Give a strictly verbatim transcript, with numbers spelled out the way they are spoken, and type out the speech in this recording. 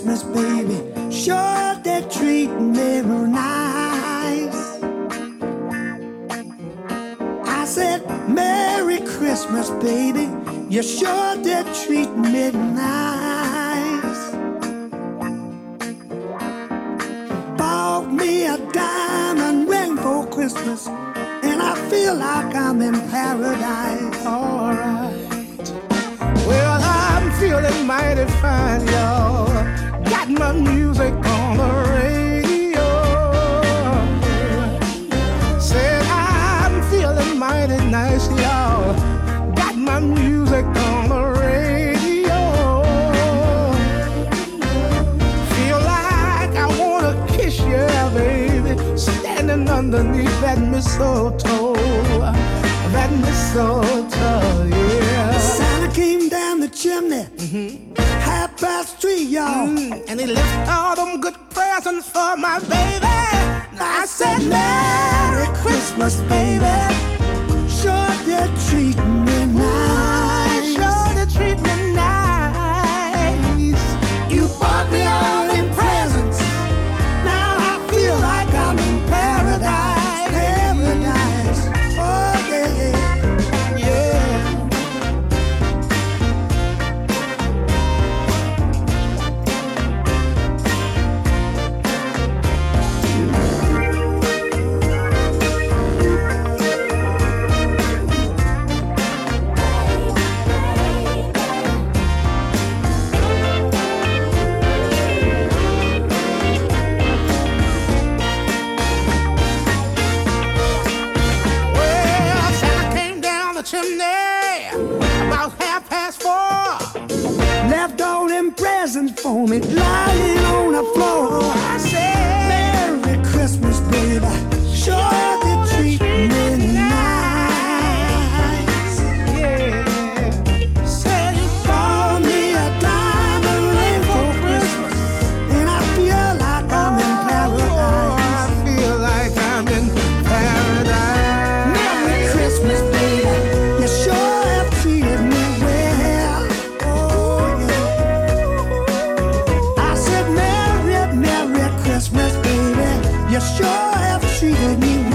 Christmas, baby. Sure, they treat me real nice. I said, Merry Christmas, baby. You sure did treat me nice. Bought me a diamond ring for Christmas, and I feel like I'm in paradise. Alright. Well, I'm feeling mighty fine, y'all. Got my music on the radio. Said I'm feeling mighty nice, y'all. Got my music on the radio. Feel like I wanna kiss you, baby, standing underneath that mistletoe. That mistletoe, yeah. Santa came down the chimney, mm-hmm. half past three, y'all. Mm, and he left all them good presents for my baby. I said, Merry Christmas, baby. Sure did treat me nice. Sure did treat me nice. You bought me all in presents. Now I feel like I'm in paradise. Paradise. Oh, yeah, yeah. Yeah. Well, Santa came down the chimney about half past four. Left all them presents for me lying on the floor. I said, Merry Christmas, baby. Sure did treat me nice. yeah. Say you Bought me a diamond ring for Christmas, and I feel like I'm in Oh, paradise. I feel like I'm in paradise. Merry Christmas, baby. You sure have treated me well. Oh, yeah. I said, Merry, Merry Christmas, baby. You sure have treated me well.